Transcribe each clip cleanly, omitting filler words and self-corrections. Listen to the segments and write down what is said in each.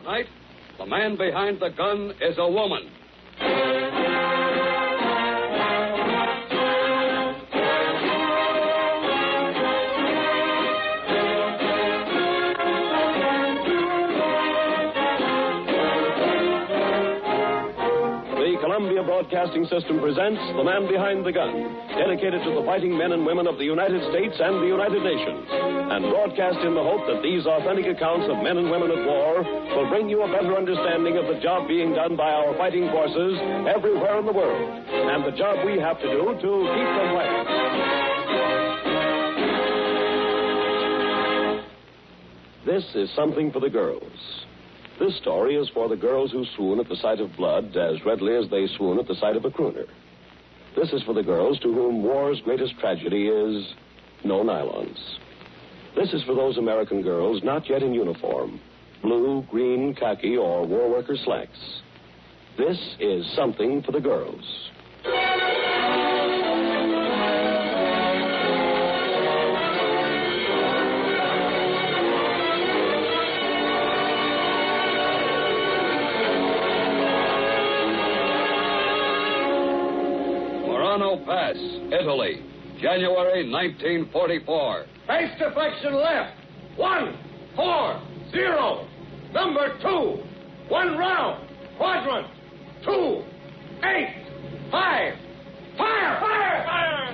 night, the man behind the gun is a woman. Columbia Broadcasting System presents The Man Behind the Gun, dedicated to the fighting men and women of the United States and the United Nations, and broadcast in the hope that these authentic accounts of men and women at war will bring you a better understanding of the job being done by our fighting forces everywhere in the world, and the job we have to do to keep them fighting. This is something for the girls. This story is for the girls who swoon at the sight of blood as readily as they swoon at the sight of a crooner. This is for the girls to whom war's greatest tragedy is no nylons. This is for those American girls not yet in uniform, blue, green, khaki, or war worker slacks. This is something for the girls. Pass, Italy, January 1944. Face deflection left. 1-4-0. Number 2. 1 round. Quadrant. 2. 8. 5. Fire! Fire! Fire!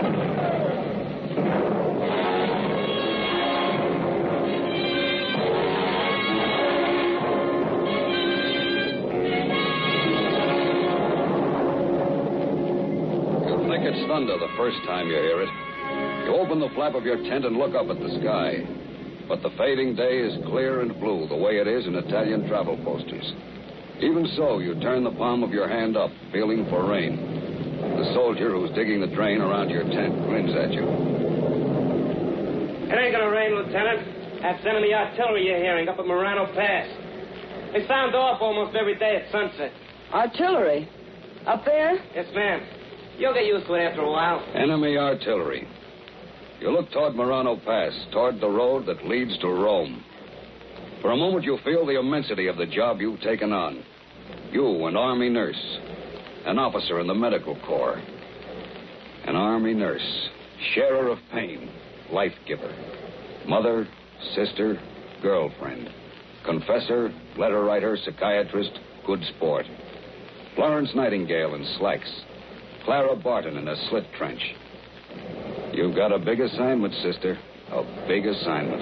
It's thunder the first time you hear it. You open the flap of your tent and look up at the sky. But the fading day is clear and blue, the way it is in Italian travel posters. Even so, you turn the palm of your hand up, feeling for rain. The soldier who's digging the drain around your tent grins at you. It ain't gonna rain, Lieutenant. That's enemy artillery you're hearing up at Morano Pass. They sound off almost every day at sunset. Artillery? Up there? Yes, ma'am. You'll get used to it after a while. Enemy artillery. You look toward Morano Pass, toward the road that leads to Rome. For a moment, you feel the immensity of the job you've taken on. You, an Army nurse, an officer in the Medical Corps, an Army nurse, sharer of pain, life giver, mother, sister, girlfriend, confessor, letter writer, psychiatrist, good sport. Florence Nightingale in slacks. Clara Barton in a slit trench. You've got a big assignment, sister. A big assignment.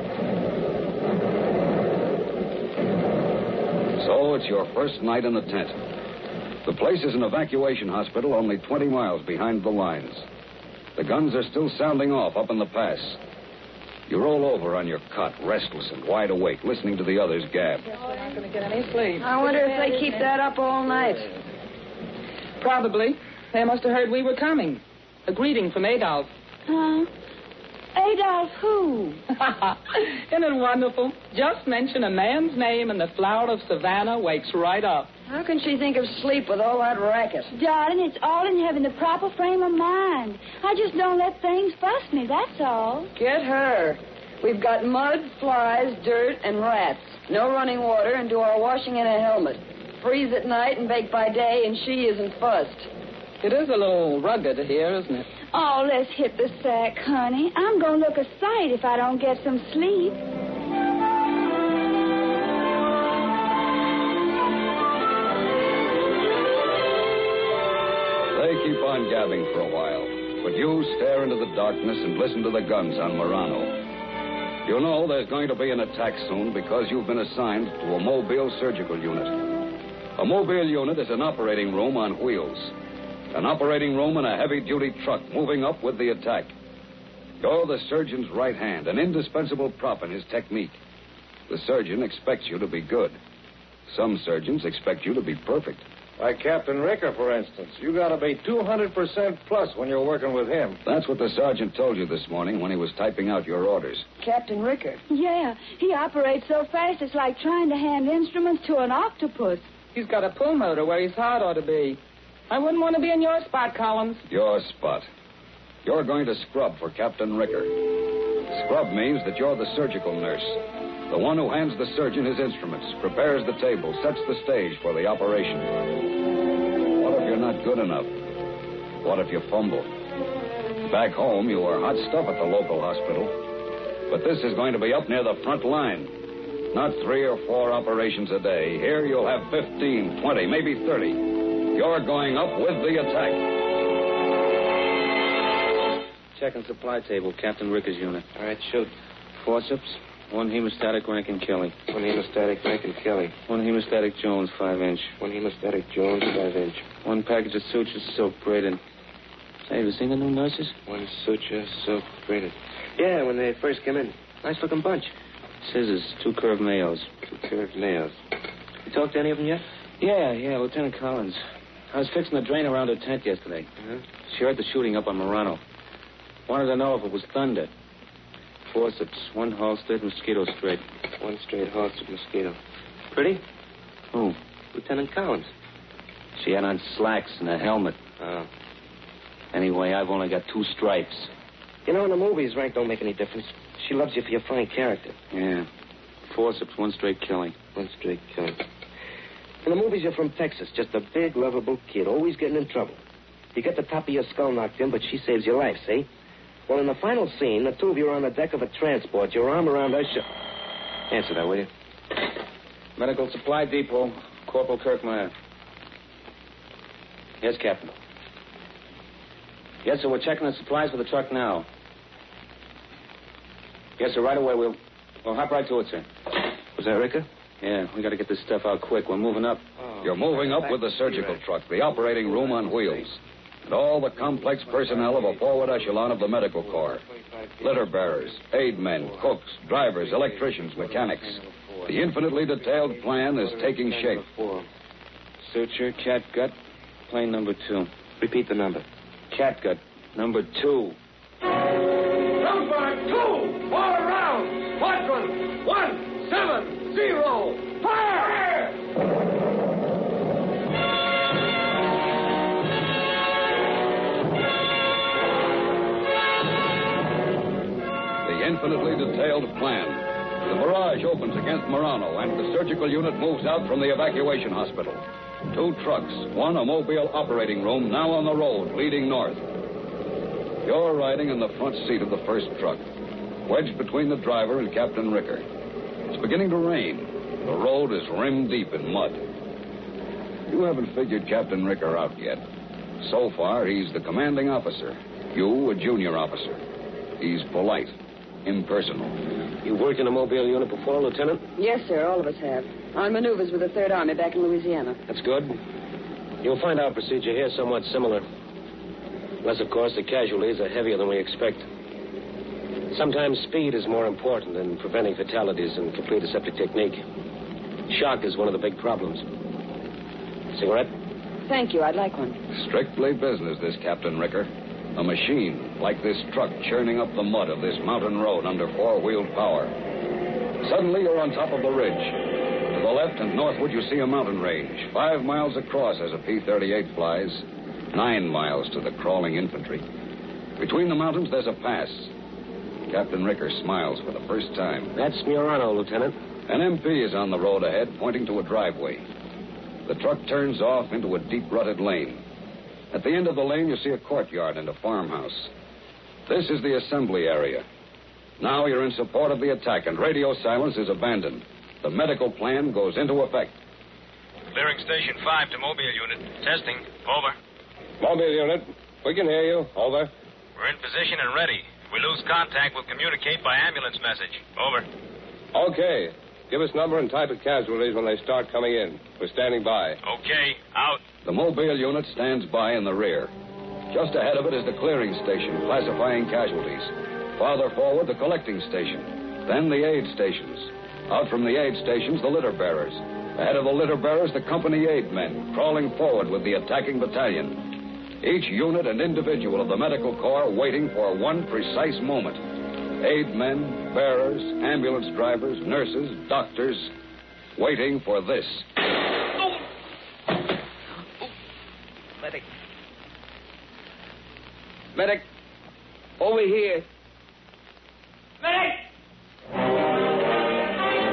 So it's your first night in the tent. The place is an evacuation hospital only 20 miles behind the lines. The guns are still sounding off up in the pass. You roll over on your cot, restless and wide awake, listening to the others gab. Guess we're not going to get any sleep. I wonder if they keep that up all night. Probably. They must have heard we were coming. A greeting from Adolf. Huh? Adolf who? Isn't it wonderful? Just mention a man's name and the flower of Savannah wakes right up. How can she think of sleep with all that racket? Darling, it's all in having the proper frame of mind. I just don't let things fuss me, that's all. Get her. We've got mud, flies, dirt, and rats. No running water and do our washing in a helmet. Freeze at night and bake by day, and she isn't fussed. It is a little rugged here, isn't it? Oh, let's hit the sack, honey. I'm going to look a sight if I don't get some sleep. They keep on gabbing for a while, but you stare into the darkness and listen to the guns on Morano. You know there's going to be an attack soon because you've been assigned to a mobile surgical unit. A mobile unit is an operating room on wheels. An operating room in a heavy-duty truck moving up with the attack. You're the surgeon's right hand, an indispensable prop in his technique. The surgeon expects you to be good. Some surgeons expect you to be perfect. Like Captain Ricker, for instance. You got to be 200% plus when you're working with him. That's what the sergeant told you this morning when he was typing out your orders. Captain Ricker? Yeah, he operates so fast it's like trying to hand instruments to an octopus. He's got a pull motor where his heart ought to be. I wouldn't want to be in your spot, Collins. Your spot. You're going to scrub for Captain Ricker. Scrub means that you're the surgical nurse. The one who hands the surgeon his instruments, prepares the table, sets the stage for the operation. What if you're not good enough? What if you fumble? Back home, you were hot stuff at the local hospital. But this is going to be up near the front line. Not 3 or 4 operations a day. Here you'll have 15, 20, maybe 30. You're going up with the attack. Checking supply table, Captain Ricker's unit. All right, shoot. Forceps, 1 hemostatic Rankin Kelly. 1 hemostatic Rankin Kelly. 1 hemostatic Jones, 5-inch. 1 hemostatic Jones, 5-inch. 1 package of sutures, silk braided. Say, have you seen the new nurses? 1 suture, silk braided. Yeah, when they first came in. Nice-looking bunch. Scissors, 2 curved nails. 2 curved nails. You talked to any of them yet? Yeah, Lieutenant Collins. I was fixing the drain around her tent yesterday. Uh-huh. She heard the shooting up on Morano. Wanted to know if it was thunder. Forceps, 1 halstead, mosquito straight. 1 straight halstead mosquito. Pretty? Who? Lieutenant Collins. She had on slacks and a helmet. Oh. Anyway, I've only got 2 stripes. You know, in the movies, rank don't make any difference. She loves you for your fine character. Yeah. Forceps, 1 straight killing. 1 straight killing. In the movies, you're from Texas. Just a big, lovable kid, always getting in trouble. You get the top of your skull knocked in, but she saves your life, see? Well, in the final scene, the 2 of you are on the deck of a transport, your arm around her Answer that, will you? Medical Supply Depot, Corporal Kirkmeyer. Yes, Captain. Yes, sir, we're checking the supplies for the truck now. Yes, sir, right away. We'll hop right to it, sir. Was that Ricker? Yeah, we got to get this stuff out quick. We're moving up. You're moving up with the surgical truck, the operating room on wheels, and all the complex personnel of a forward echelon of the medical corps. Litter bearers, aid men, cooks, drivers, electricians, mechanics. The infinitely detailed plan is taking shape. Suture, catgut, plane number 2. Repeat the number. Catgut, number 2. Number 2, all around. Quadrant 170. Fire! The infinitely detailed plan. The barrage opens against Morano, and the surgical unit moves out from the evacuation hospital. 2 trucks, 1 a mobile operating room, now on the road, leading north. You're riding in the front seat of the first truck, wedged between the driver and Captain Ricker. It's beginning to rain. The road is rim deep in mud. You haven't figured Captain Ricker out yet. So far, he's the commanding officer. You, a junior officer. He's polite, impersonal. You worked in a mobile unit before, Lieutenant? Yes, sir, all of us have. On maneuvers with the 3rd Army back in Louisiana. That's good. You'll find our procedure here somewhat similar. Unless, of course, the casualties are heavier than we expect. Sometimes speed is more important than preventing fatalities and complete aseptic technique. Shock is one of the big problems. Cigarette? Thank you, I'd like one. Strictly business, this Captain Ricker. A machine, like this truck churning up the mud of this mountain road under 4-wheeled power. Suddenly, you're on top of the ridge. To the left and northward, you see a mountain range, 5 miles across as a P-38 flies, 9 miles to the crawling infantry. Between the mountains, there's a pass. Captain Ricker smiles for the first time. That's Murano, Lieutenant. An MP is on the road ahead, pointing to a driveway. The truck turns off into a deep rutted lane. At the end of the lane, you see a courtyard and a farmhouse. This is the assembly area. Now you're in support of the attack, and radio silence is abandoned. The medical plan goes into effect. Clearing Station 5 to Mobile Unit. Testing. Over. Mobile Unit, we can hear you. Over. We're in position and ready. If we lose contact, we'll communicate by ambulance message. Over. Okay. Give us number and type of casualties when they start coming in. We're standing by. Okay. Out. The mobile unit stands by in the rear. Just ahead of it is the clearing station, classifying casualties. Farther forward, the collecting station. Then the aid stations. Out from the aid stations, the litter bearers. Ahead of the litter bearers, the company aid men, crawling forward with the attacking battalion. Each unit and individual of the medical corps waiting for one precise moment. Aid men, bearers, ambulance drivers, nurses, doctors, waiting for this. Medic. Medic. Over here. Medic!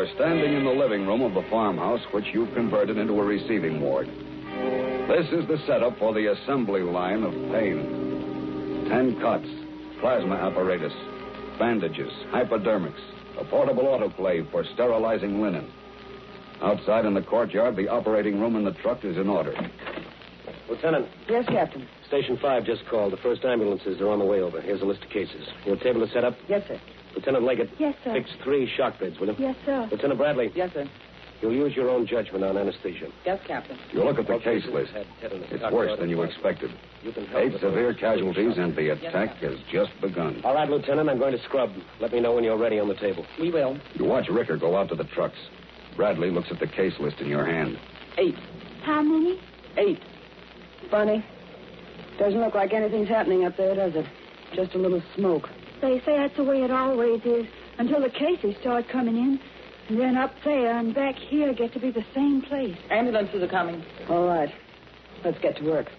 You're standing in the living room of the farmhouse, which you've converted into a receiving ward. This is the setup for the assembly line of pain. 10 cots, plasma apparatus, bandages, hypodermics, a portable autoclave for sterilizing linen. Outside in the courtyard, the operating room in the truck is in order. Lieutenant. Yes, Captain. Station 5 just called. The first ambulances are on the way over. Here's a list of cases. Your table is set up? Yes, sir. Lieutenant Leggett. Yes, sir. Fix 3 shock beds, will you? Yes, sir. Lieutenant Bradley. Yes, sir. You'll use your own judgment on anesthesia. Yes, Captain. You look at the case list. It's worse than you expected. 8 severe casualties, and the attack has just begun. All right, Lieutenant, I'm going to scrub. Let me know when you're ready on the table. We will. You watch Ricker go out to the trucks. Bradley looks at the case list in your hand. 8. How many? 8. Funny. Doesn't look like anything's happening up there, does it? Just a little smoke. They say that's the way it always is, until the cases start coming in. And then up there and back here get to be the same place. Ambulances are coming. All right. Let's get to work.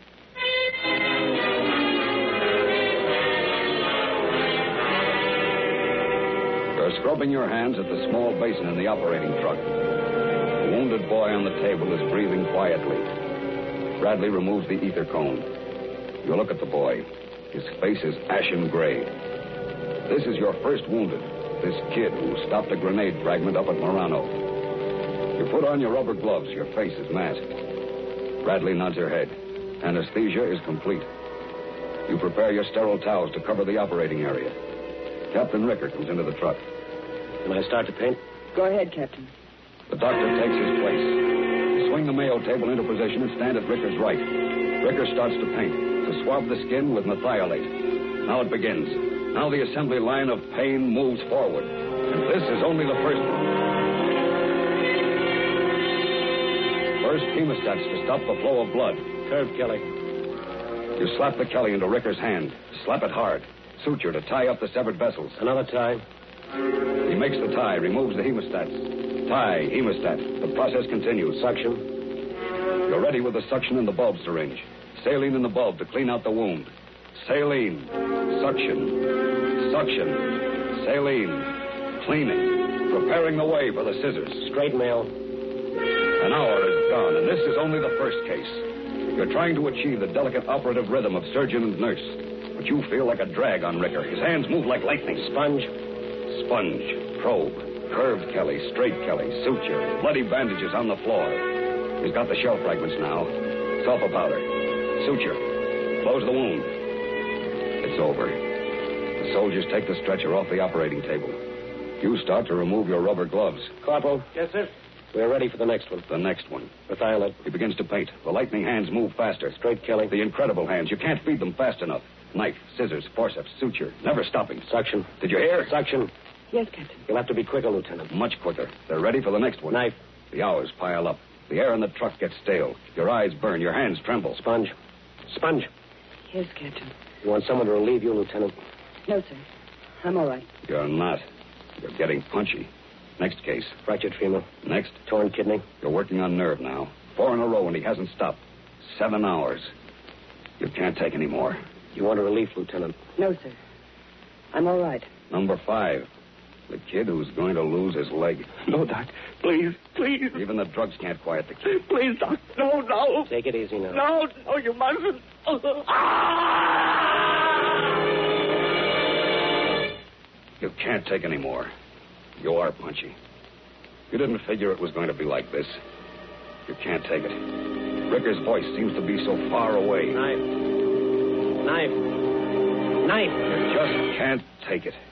You're scrubbing your hands at the small basin in the operating truck. The wounded boy on the table is breathing quietly. Bradley removes the ether cone. You look at the boy. His face is ashen gray. This is your first wounded. This kid who stopped a grenade fragment up at Marano. You put on your rubber gloves. Your face is masked. Bradley nods her head. Anesthesia is complete. You prepare your sterile towels to cover the operating area. Captain Ricker comes into the truck. Can I start to paint? Go ahead, Captain. The doctor takes his place. You swing the Mayo table into position and stand at Ricker's right. Ricker starts to paint, to swab the skin with methylate. Now it begins. Now the assembly line of pain moves forward. And this is only the first one. First, hemostats to stop the flow of blood. Curved Kelly. You slap the Kelly into Ricker's hand. Slap it hard. Suture to tie up the severed vessels. Another tie. He makes the tie, removes the hemostats. Tie, hemostat. The process continues. Suction. You're ready with the suction and the bulb syringe. Saline in the bulb to clean out the wound. Saline. Suction. Suction. Saline. Cleaning. Preparing the way for the scissors. Straight mail. An hour is gone, and this is only the first case. You're trying to achieve the delicate operative rhythm of surgeon and nurse. But you feel like a drag on Ricker. His hands move like lightning. Sponge. Sponge. Probe. Curved Kelly. Straight Kelly. Suture. Bloody bandages on the floor. He's got the shell fragments now. Sulfur powder. Suture. Close the wound. It's over. The soldiers take the stretcher off the operating table. You start to remove your rubber gloves. Corporal. Yes, sir. We're ready for the next one. The next one. Methylate. He begins to paint. The lightning hands move faster. Straight Kelly. The incredible hands. You can't feed them fast enough. Knife, scissors, forceps, suture. Never stopping. Suction. Did you hear? Suction. Yes, Captain. You'll have to be quicker, Lieutenant. Much quicker. They're ready for the next one. Knife. The hours pile up. The air in the truck gets stale. Your eyes burn. Your hands tremble. Sponge. Sponge. Yes, Captain. You want someone to relieve you, Lieutenant? No, sir. I'm all right. You're not. You're getting punchy. Next case. Fractured femur. Next. Torn kidney. You're working on nerve now. 4 in a row, and he hasn't stopped. 7 hours. You can't take any more. You want a relief, Lieutenant? No, sir. I'm all right. Number 5. The kid who's going to lose his leg. No, Doc. Please, please. Even the drugs can't quiet the kid. Please, Doc. No, no. Take it easy now. No, no, you mustn't. You can't take any more. You are punchy. You didn't figure it was going to be like this. You can't take it. Ricker's voice seems to be so far away. Knife. Knife. Knife. You just can't take it.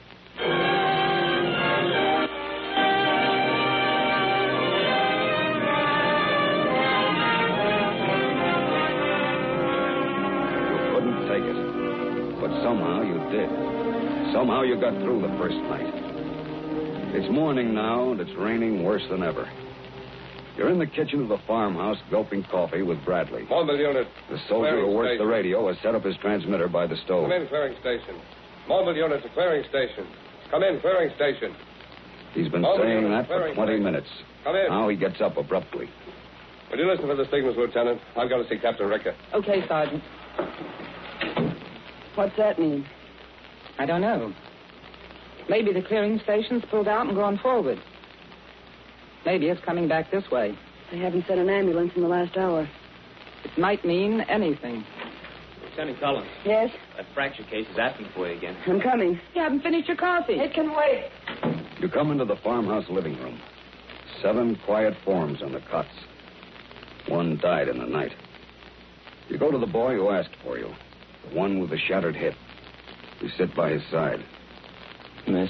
You couldn't take it. But somehow you did. Somehow you got through the first night. It's morning now, and it's raining worse than ever. You're in the kitchen of the farmhouse gulping coffee with Bradley. Mobile unit. The soldier who works the radio has set up his transmitter by the stove. Come in, clearing station. Mobile unit to clearing station. Come in, clearing station. He's been Mobile saying unit that for clearing 20 station. minutes. Come in. Now he gets up abruptly. Will you listen for the signals, Lieutenant? I'm going to see Captain Ricker. Okay, Sergeant. What's that mean? I don't know. Maybe the clearing station's pulled out and gone forward. Maybe it's coming back this way. They haven't sent an ambulance in the last hour. It might mean anything. Lieutenant Collins. Yes? That fracture case is asking for you again. I'm coming. You haven't finished your coffee. It can wait. You come into the farmhouse living room. 7 quiet forms on the cots. 1 died in the night. You go to the boy who asked for you, the one with the shattered hip. You sit by his side. Nurse.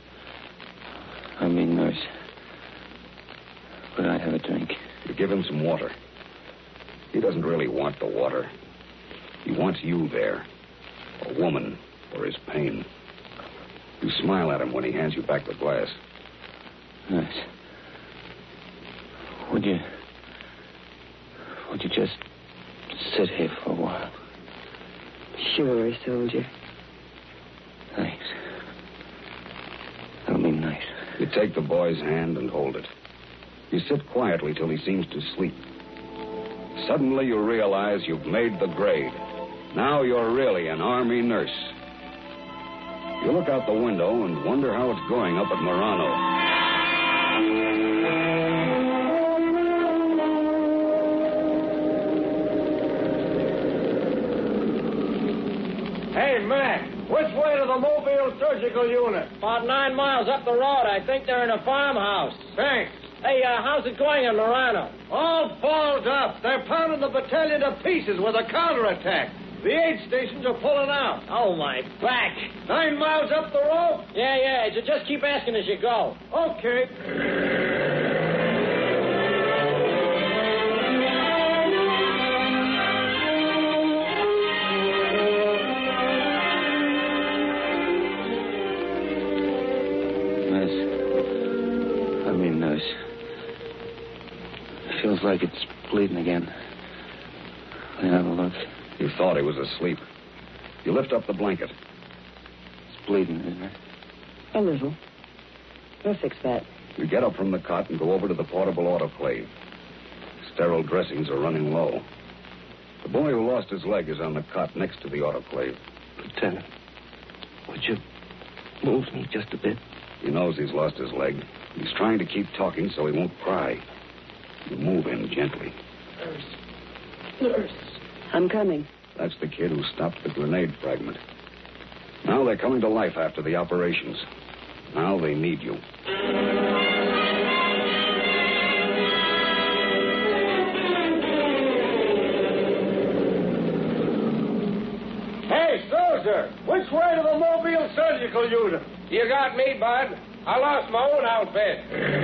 Nurse. Could I have a drink? You give him some water. He doesn't really want the water. He wants you there, a woman, for his pain. You smile at him when he hands you back the glass. Nurse. Would you just sit here for a while? Sure, soldier. Thanks. That'll be nice. You take the boy's hand and hold it. You sit quietly till he seems to sleep. Suddenly you realize you've made the grade. Now you're really an Army nurse. You look out the window and wonder how it's going up at Marano. Hey, Mac, which way to the Mobile Surgical Unit? About 9 miles up the road. I think they're in a farmhouse. Thanks. Hey, how's it going in Morano? All balled up. They're pounding the battalion to pieces with a counterattack. The aid stations are pulling out. Oh, my back. 9 miles up the road? Yeah. Just keep asking as you go. Okay. Nurse. Feels like it's bleeding again. Let me have a look. You thought he was asleep. You lift up the blanket. It's bleeding, isn't it? A little. We'll fix that. You get up from the cot and go over to the portable autoclave. Sterile dressings are running low. The boy who lost his leg is on the cot next to the autoclave. Lieutenant, would you move me just a bit? He knows he's lost his leg. He's trying to keep talking so he won't cry. You move him gently. Nurse. I'm coming. That's the kid who stopped the grenade fragment. Now they're coming to life after the operations. Now they need you. Hey, soldier, which way to the Mobile Surgical Unit? You got me, bud. I lost my own outfit.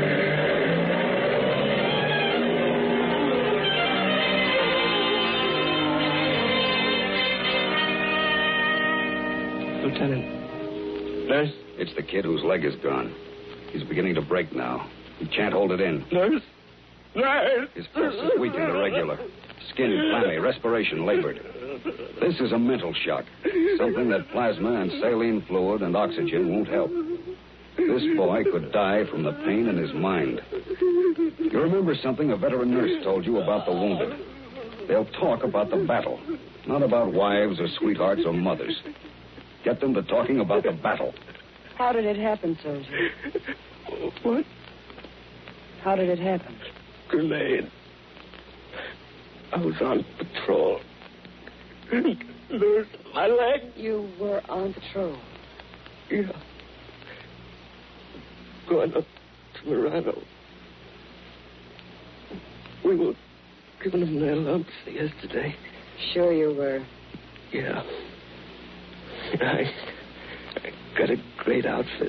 Lieutenant. Nurse? It's the kid whose leg is gone. He's beginning to break now. He can't hold it in. Nurse? Nurse? His pulse is weak and irregular. Skin clammy, respiration labored. This is a mental shock. Something that plasma and saline fluid and oxygen won't help. This boy could die from the pain in his mind. You remember something a veteran nurse told you about the wounded. They'll talk about the battle, not about wives or sweethearts or mothers. Get them to talking about the battle. How did it happen, soldier? What? How did it happen? Grenade. I was on patrol. Nurse, my leg. You were on patrol. Yeah. Going up to Morano. We were giving them their lumps yesterday. Sure you were. Yeah. I got a great outfit.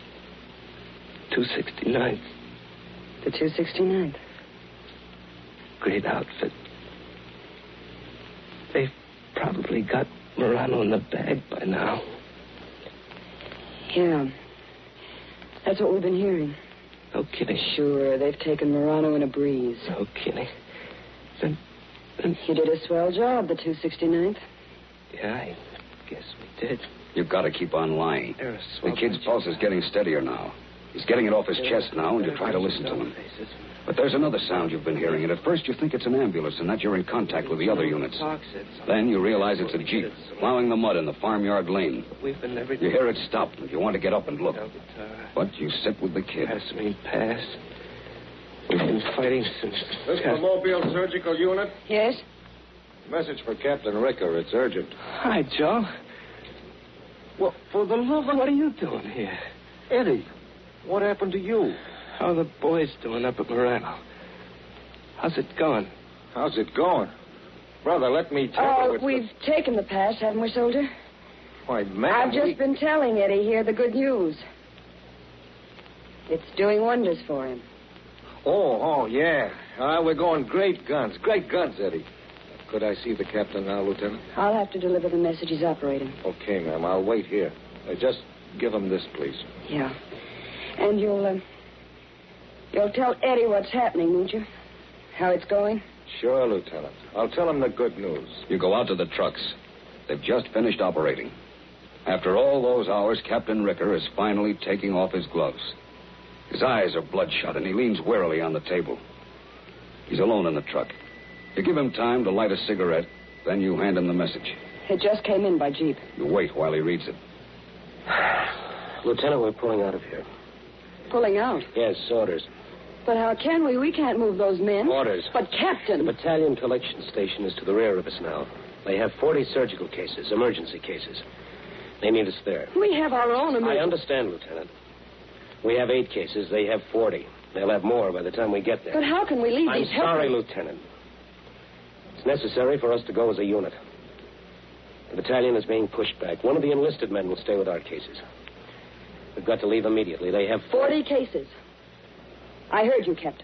269th. The 269th? Great outfit. They've probably got Morano in the bag by now. Yeah. That's what we've been hearing. No kidding. Sure, they've taken Morano in a breeze. No kidding. Then... You did a swell job, the 269th. Yeah, I guess we did. You've got to keep on lying. The kid's pulse is getting steadier now. He's getting it off his chest now, and you try to listen to him. But there's another sound you've been hearing, and at first you think it's an ambulance and that you're in contact with the other units. Then you realize it's a Jeep, plowing the mud in the farmyard lane. You hear it stop, and you want to get up and look. But you sit with the kid. Pass me, pass. We've been fighting since... This the Mobile Surgical Unit? Yes? Message for Captain Ricker. It's urgent. Hi, Joe. Well, for the love of... What are you doing here? Eddie, what happened to you? How are the boys doing up at Morano? How's it going? How's it going? Brother, let me tell you... We've taken the pass, haven't we, soldier? Why, man... I've just been telling Eddie here the good news. It's doing wonders for him. Oh, yeah. We're going great guns. Great guns, Eddie. Could I see the captain now, Lieutenant? I'll have to deliver the message he's operating. Okay, ma'am. I'll wait here. Just give him this, please. Yeah. And you'll tell Eddie what's happening, won't you? How it's going? Sure, Lieutenant. I'll tell him the good news. You go out to the trucks. They've just finished operating. After all those hours, Captain Ricker is finally taking off his gloves. His eyes are bloodshot, and he leans wearily on the table. He's alone in the truck. You give him time to light a cigarette, then you hand him the message. It just came in by jeep. You wait while he reads it. Lieutenant, we're pulling out of here. Pulling out? Yes, orders. But how can we? We can't move those men. Orders. But, Captain... The battalion collection station is to the rear of us now. They have 40 surgical cases, emergency cases. They need us there. We have our own emergency... I understand, Lieutenant. We have 8 cases. They have 40. They'll have more by the time we get there. But how can we leave these... I'm sorry, Lieutenant. It's necessary for us to go as a unit. The battalion is being pushed back. One of the enlisted men will stay with our cases. We've got to leave immediately. They have 40 cases. I heard you, Captain.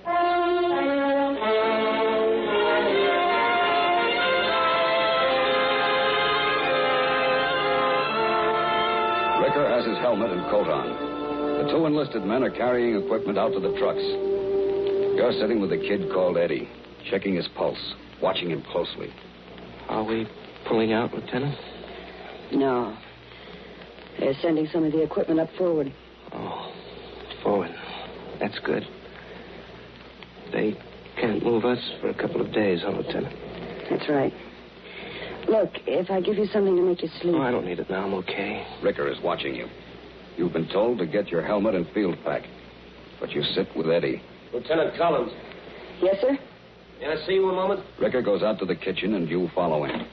Ricker has his helmet and coat on. The 2 enlisted men are carrying equipment out to the trucks. You're sitting with a kid called Eddie, checking his pulse, watching him closely. Are we pulling out, Lieutenant? No. They're sending some of the equipment up forward. Oh, forward. That's good. They can't move us for a couple of days, huh, Lieutenant? That's right. Look, if I give you something to make you sleep... Oh, I don't need it now. I'm okay. Ricker is watching you. You've been told to get your helmet and field pack. But you sit with Eddie. Lieutenant Collins. Yes, sir? May I see you a moment? Ricker goes out to the kitchen and you follow him.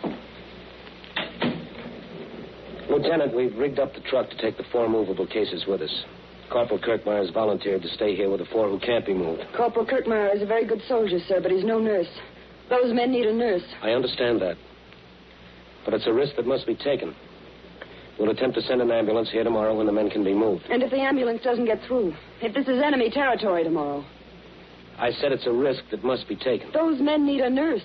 Lieutenant, we've rigged up the truck to take the 4 movable cases with us. Corporal Kirkmeyer's volunteered to stay here with the 4 who can't be moved. Corporal Kirkmeyer is a very good soldier, sir, but he's no nurse. Those men need a nurse. I understand that. But it's a risk that must be taken. We'll attempt to send an ambulance here tomorrow when the men can be moved. And if the ambulance doesn't get through? If this is enemy territory tomorrow? I said it's a risk that must be taken. Those men need a nurse.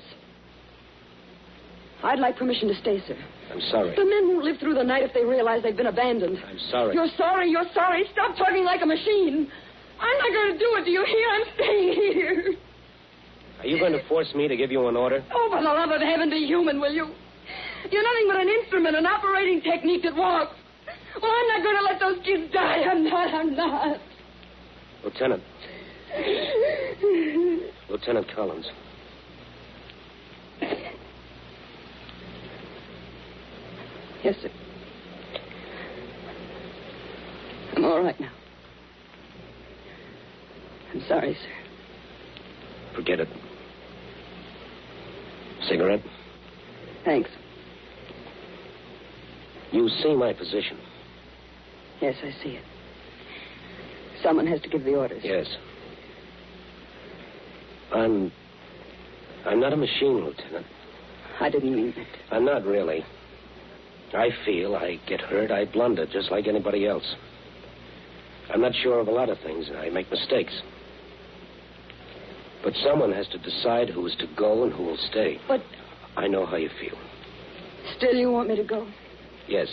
I'd like permission to stay, sir. I'm sorry. The men won't live through the night if they realize they've been abandoned. I'm sorry. You're sorry. Stop talking like a machine. I'm not going to do it. Do you hear? I'm staying here. Are you going to force me to give you an order? Oh, for the love of heaven, be human, will you? You're nothing but an instrument, an operating technique that works. Well, I'm not going to let those kids die. I'm not. Lieutenant. Lieutenant Collins. Yes, sir. I'm all right now. I'm sorry, sir. Forget it. Cigarette? Thanks. You see my position. Yes, I see it. Someone has to give the orders. Yes. I'm not a machine, Lieutenant. I didn't mean that. I'm not really. I feel, I get hurt, I blunder just like anybody else. I'm not sure of a lot of things, and I make mistakes. But someone has to decide who is to go and who will stay. But... I know how you feel. Still you want me to go? Yes.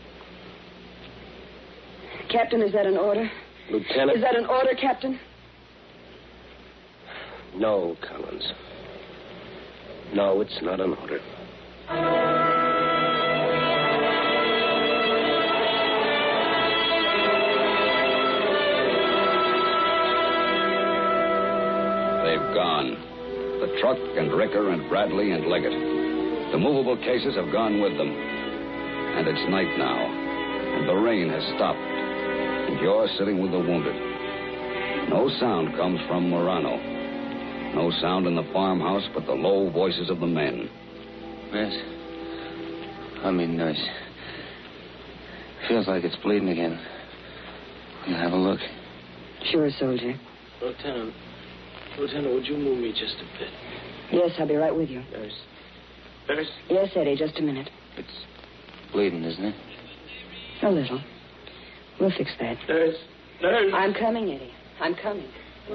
Captain, is that an order? Lieutenant... Is that an order, Captain? No, Collins. No, it's not an order. They've gone. The truck and Ricker and Bradley and Leggett. The movable cases have gone with them. And it's night now. And the rain has stopped. And you're sitting with the wounded. No sound comes from Morano. No sound in the farmhouse but the low voices of the men. Yes. Nurse. Feels like it's bleeding again. Will you have a look? Sure, soldier. Lieutenant, would you move me just a bit? Yes, I'll be right with you. Nurse? Yes, Eddie, just a minute. It's bleeding, isn't it? A little. We'll fix that. Nurse? I'm coming, Eddie. I'm coming.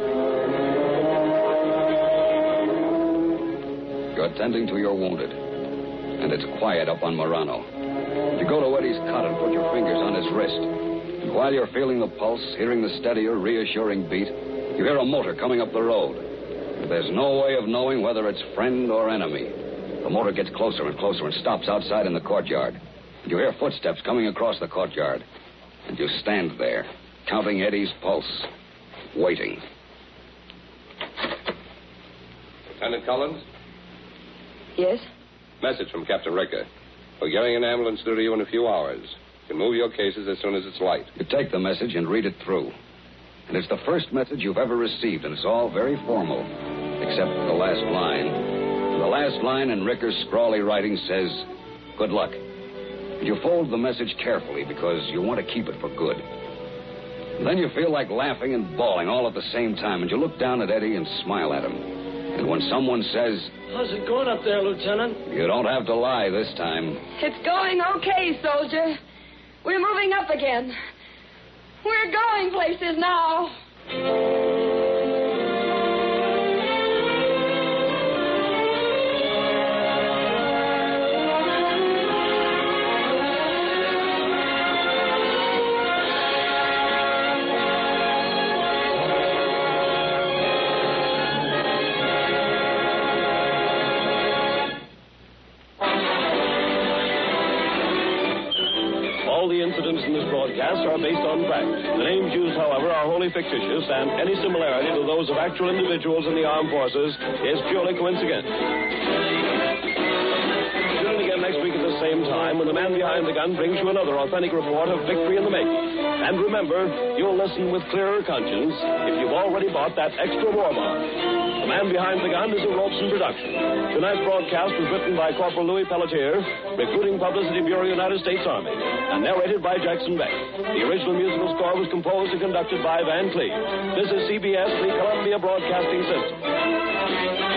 You're tending to your wounded. And it's quiet up on Morano. You go to Eddie's cot and put your fingers on his wrist. And while you're feeling the pulse, hearing the steadier, reassuring beat, you hear a motor coming up the road. There's no way of knowing whether it's friend or enemy. The motor gets closer and closer and stops outside in the courtyard. You hear footsteps coming across the courtyard. And you stand there, counting Eddie's pulse, waiting. Lieutenant Collins? Yes? Message from Captain Ricker. We're getting an ambulance due to you in a few hours. You can move your cases as soon as it's light. You take the message and read it through. And it's the first message you've ever received, and it's all very formal, except the last line. And the last line in Ricker's scrawly writing says, "Good luck." And you fold the message carefully because you want to keep it for good. And then you feel like laughing and bawling all at the same time, and you look down at Eddie and smile at him. And when someone says, "How's it going up there, Lieutenant?" you don't have to lie this time. It's going okay, soldier. We're moving up again. We're going places now. All the incidents in this broadcast are based on fact. The names used, however, are wholly fictitious, and any similarity to those of actual individuals in the armed forces is purely coincidence. Tune in again next week at the same time when the man behind the gun brings you another authentic report of victory in the making. And remember, you'll listen with clearer conscience if you've already bought that extra war bond. The Man Behind the Gun is a Robeson production. Tonight's broadcast was written by Corporal Louis Pelletier, Recruiting Publicity Bureau, United States Army, and narrated by Jackson Beck. The original musical score was composed and conducted by Van Cleve. This is CBS, the Columbia Broadcasting System.